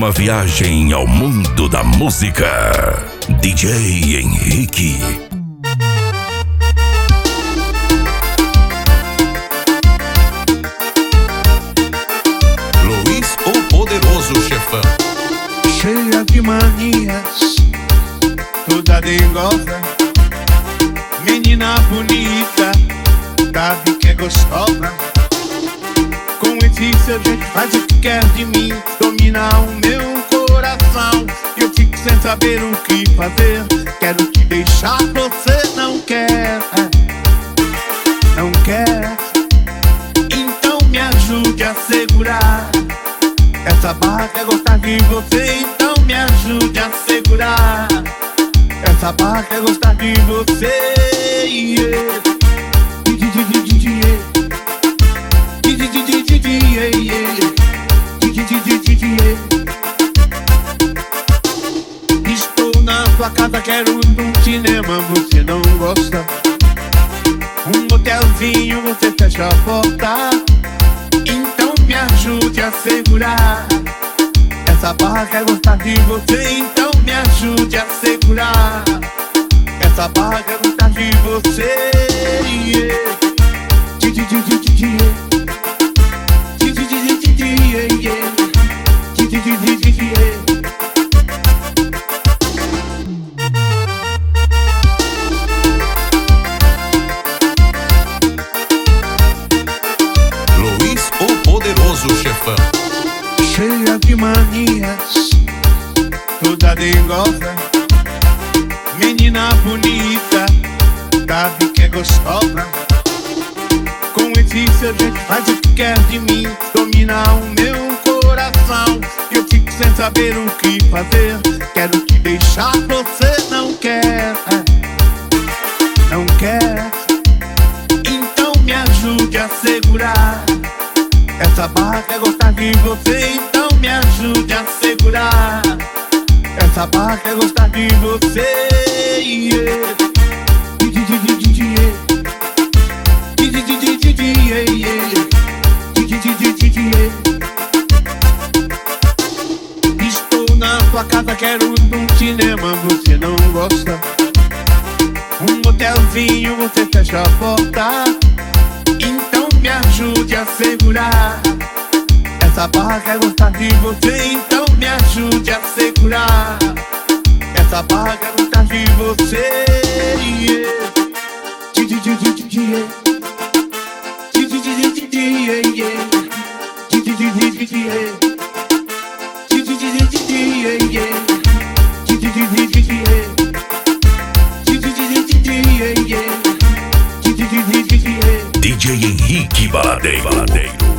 uma viagem ao mundo da música. DJ Henrique. Luiz, o poderoso chefão. Cheia de manias, toda dengosa, menina bonita, sabe que é gostosa. Com esse seu jeito faz o que quer de mim, domina o meu coração. Eu fico sem saber o que fazer, quero te deixar, você não quer, não quer. Então me ajude a segurar essa barra, quer gostar de você, então me ajude a segurar essa barra, quer gostar de você, yeah. Estou na sua casa, quero ir num cinema, você não gosta. Um motelzinho, você fecha a porta. Então me ajude a segurar essa barra, quer gostar de você, então me ajude a segurar essa barra, quer gostar de você, yeah. Luiz, o poderoso chefão. Cheia de manias, toda dengosa, menina bonita, sabe que é gostosa. Com esse seu jeito faz o que quer de mim, domina o meu coração. Eu fico sem saber o que fazer, quero te deixar, você não quer, não quer. Então me ajude a segurar essa barra, quer gostar de você, então me ajude a segurar essa barra, quer gostar de você, yeah. Estou na sua casa, quero ir num cinema, você não gosta. Um motelzinho, você fecha a porta. Então me ajude a segurar essa barra, quer gostar de você, então me ajude a segurar essa barra, quer gostar de você, yeah. DJ Henrique Baladeiro.